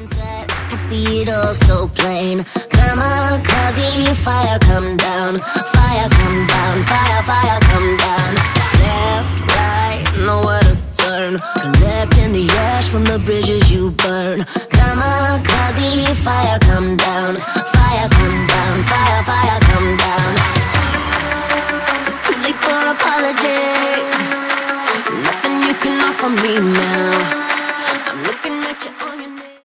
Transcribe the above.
sunset, I could see it all so plain. Kamikaze, fire come down, fire come down, fire, fire come down. Left, right, nowhere to turn, collecting the ash from the bridges you burn. Kamikaze, fire come down, fire come down, fire, fire come down. It's too late for apologies, nothing you can offer me now.